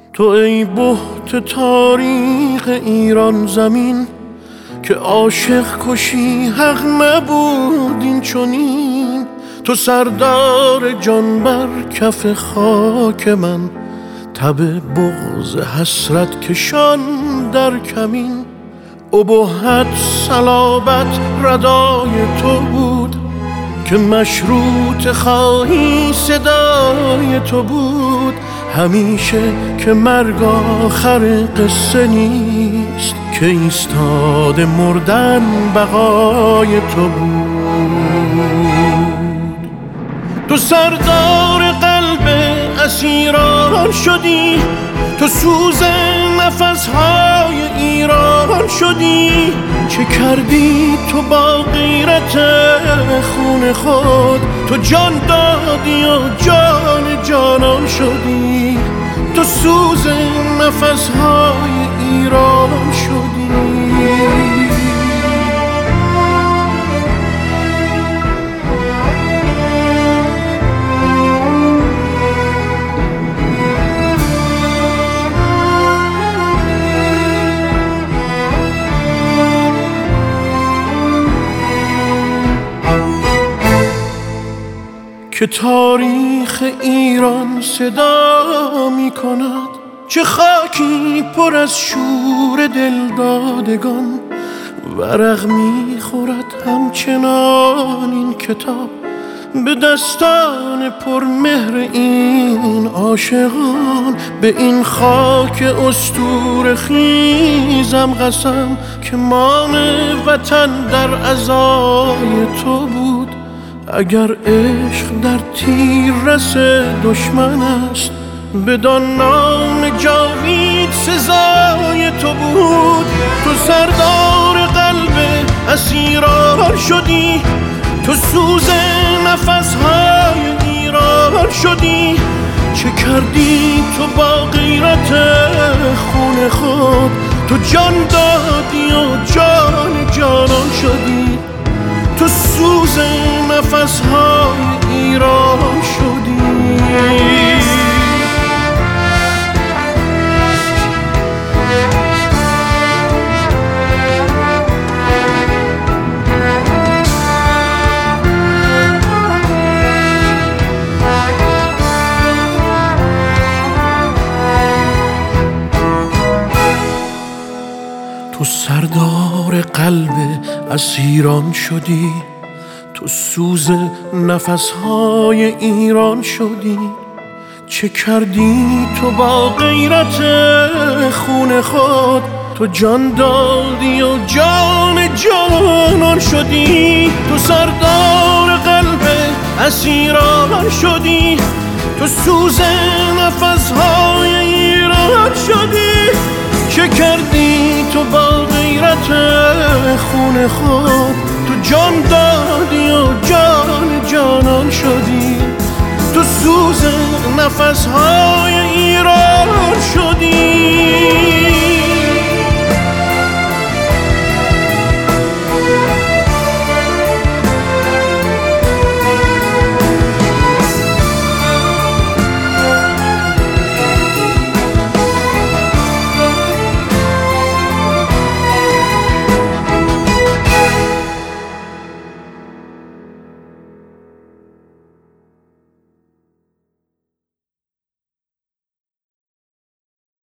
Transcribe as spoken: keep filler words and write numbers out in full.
تو ای بهت تاریخ ایران زمین، که عاشق کشی حق نبود این چنین. تو سردار جان بر کف خاک من، تب بغض حسرت کشان در کمین. ابهت صلابت ردای تو بود، که مشروط خواهی صدای تو بود. همیشه که مرگ آخر قصه نیست، که ایستاده مردن بقای تو بود. تو سردار قلب اسیران شدی، تو سوز نفسهای ایران شدی. چه کردی تو با غیرت خون خود؟ تو جان دادی و جان جانان شدی. تو سوز نفسهای ایران شدی. که تاریخ ایران صدا می کند، چه خاکی پر از شور دلدادگان. ورق می خورد همچنان این کتاب، به دستان پر مهر این عاشقان. به این خاک اسطوره خیزم قسم، که مان وطن در عزای تو بود. اگر عشق در تیر رس دشمن است، بدان نام جاوید سزای تو بود. تو سردار قلب اسیران شدی، تو سوز نفسهای ایران شدی. چه کردی تو با غیرت خون خود؟ تو جان دادی و جان جانان شدی. تو سوز نفسهای ایران شدی. تو سردار قلب اسیران شدی، تو سوز نفسهای ایران شدی. چه کردی تو با غیرت خون خود؟ تو جان دادی و جان جانان شدی. تو سردار قلب اسیران شدی، تو سوز نفسهای ایران شدی. چه کردی تو با غیرت خون خود؟ تو جان دادی و جان جانان شدی. تو سوز نفسهای